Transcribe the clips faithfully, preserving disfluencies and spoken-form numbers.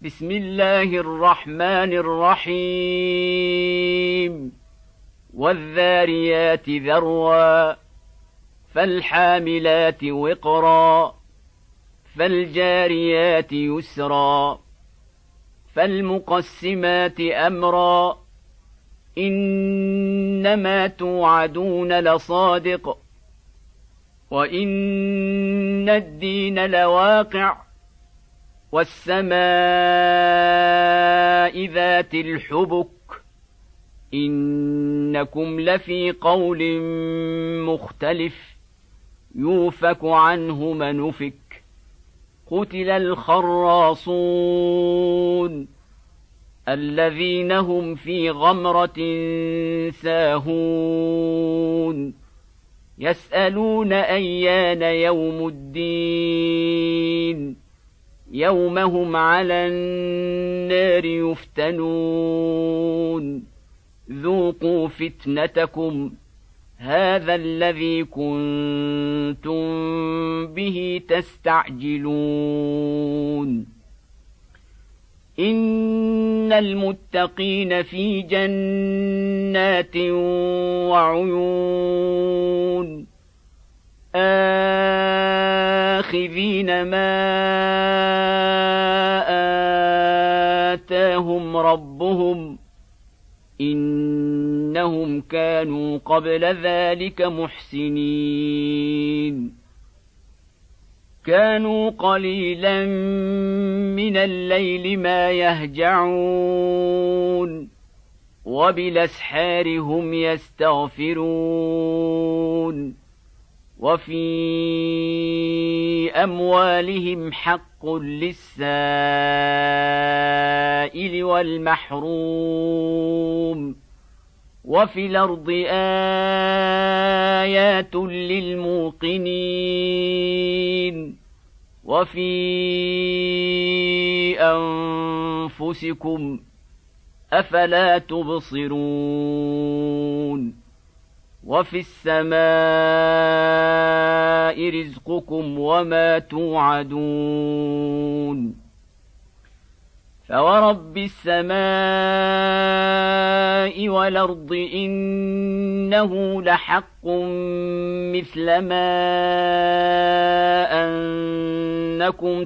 بسم الله الرحمن الرحيم والذاريات ذروا فالحاملات وقرا فالجاريات يسرا فالمقسمات أمرا إنما توعدون لصادق وإن الدين لواقع والسماء ذات الحبك إنكم لفي قول مختلف يوفك عنه من أفك قتل الخراصون الذين هم في غمرة ساهون يسألون أيان يوم الدين يوم هم على النار يفتنون ذوقوا فتنتكم هذا الذي كنتم به تستعجلون إن المتقين في جنات وعيون آخذين ما آتاهم ربهم إنهم كانوا قبل ذلك محسنين كانوا قليلا من الليل ما يهجعون وبالأسحار هم يستغفرون وفي أموالهم حق للسائل والمحروم وفي الأرض آيات للموقنين وفي أنفسكم أفلا تبصرون وفي السماء رزقكم وما توعدون فورب السماء والأرض إنه لحق مثل ما أنكم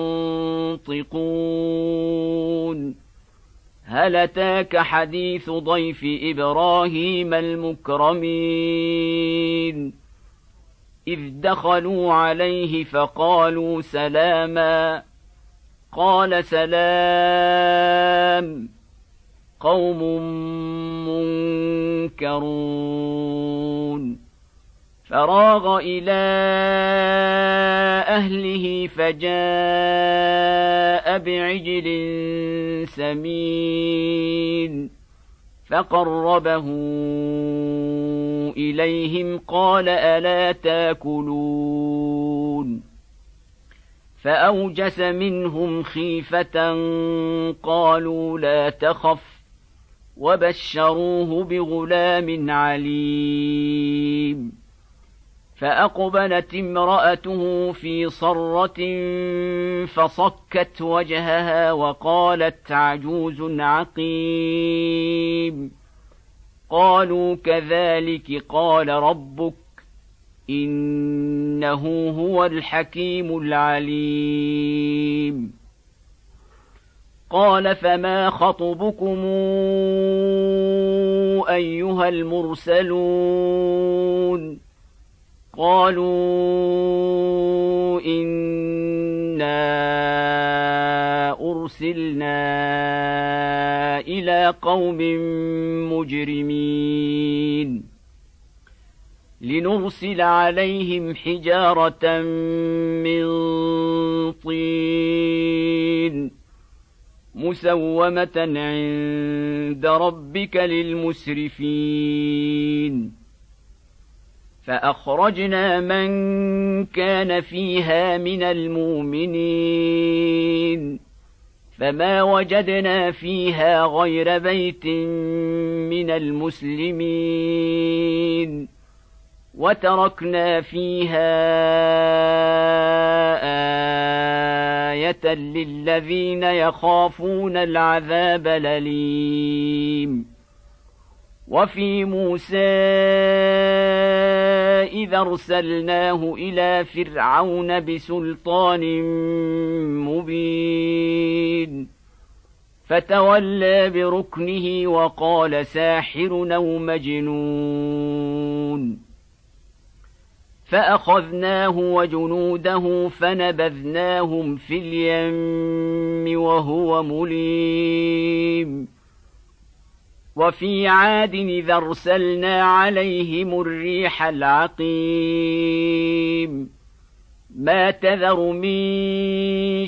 تنطقون هل أتاك حديث ضيف إبراهيم المكرمين إذ دخلوا عليه فقالوا سلاما قال سلام قوم منكرون فراغ إلى أهله فجاء بعجل سمين فقربه إليهم قال ألا تاكلون فأوجس منهم خيفة قالوا لا تخف وبشروه بغلام عليم فأقبلت امرأته في صرة فصكت وجهها وقالت عجوز عقيم قالوا كذلك قال ربك إنه هو الحكيم العليم قال فما خطبكم أيها المرسلون قالوا إنا أرسلنا إلى قوم مجرمين لنرسل عليهم حجارة من طين مسومة عند ربك للمسرفين فأخرجنا من كان فيها من المؤمنين فما وجدنا فيها غير بيت من المسلمين وتركنا فيها وآية للذين يخافون العذاب الأليم. وفي موسى إذا أرسلناه إلى فرعون بسلطان مبين فتولى بركنه وقال ساحر أو مجنون، فأخذناه وجنوده فنبذناهم في اليم وهو مليم. وفي عاد إذا أرسلنا عليهم الريح العقيم ما تذر من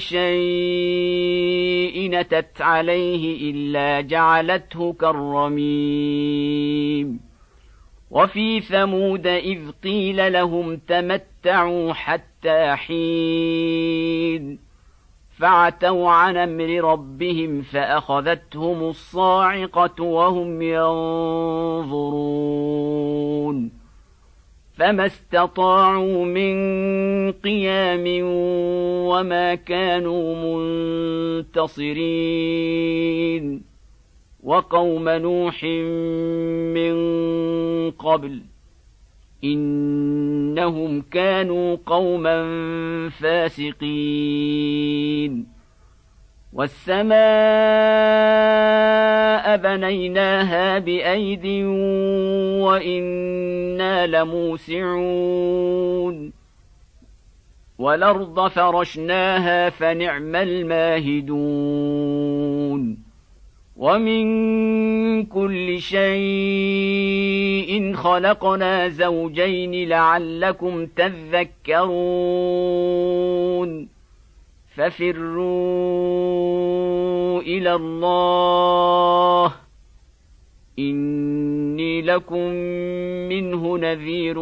شيء أتت عليه إلا جعلته كالرميم. وفي ثمود إذ قيل لهم تمتعوا حتى حين فعتوا عن أمر ربهم فأخذتهم الصاعقة وهم ينظرون فما استطاعوا من قيام وما كانوا منتصرين. وقوم نوح من قبل إنهم كانوا قوما فاسقين. والسماء بنيناها بأيد وإنا لموسعون والأرض فرشناها فنعم الماهدون. ومن كل شيء خلقنا زوجين لعلكم تذكرون ففروا إلى الله إني لكم منه نذير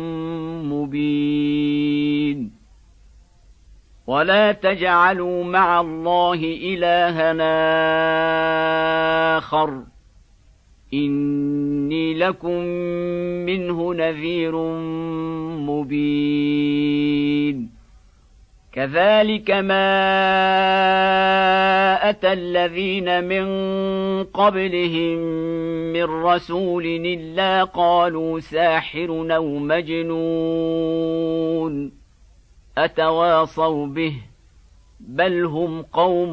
مبين. ولا تجعلوا مع الله إلهًا آخر إني لكم منه نذير مبين. كذلك ما أتى الذين من قبلهم من رسول إلا قالوا ساحر أو مجنون أتواصوا به بل هم قوم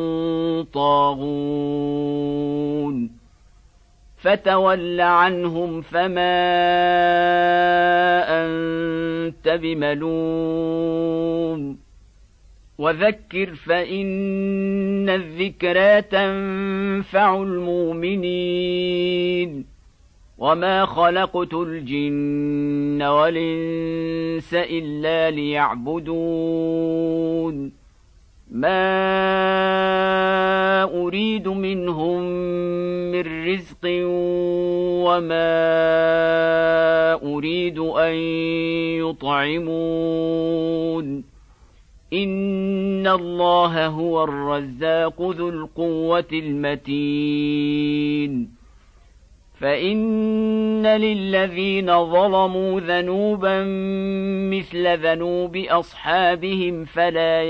طاغون. فتول عنهم فما أنت بملوم وذكر فإن الذكرى تنفع المؤمنين. وما خلقت الجن والإنس إلا ليعبدون ما أريد منهم من رزق وما أريد أن يطعمون إن الله هو الرزاق ذو القوة المتين. فإن للذين ظلموا ذنوبا مثل ذنوب أصحابهم فلا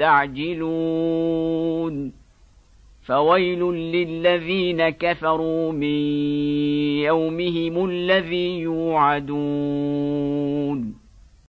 يستعجلون فويل للذين كفروا من يومهم الذي يوعدون.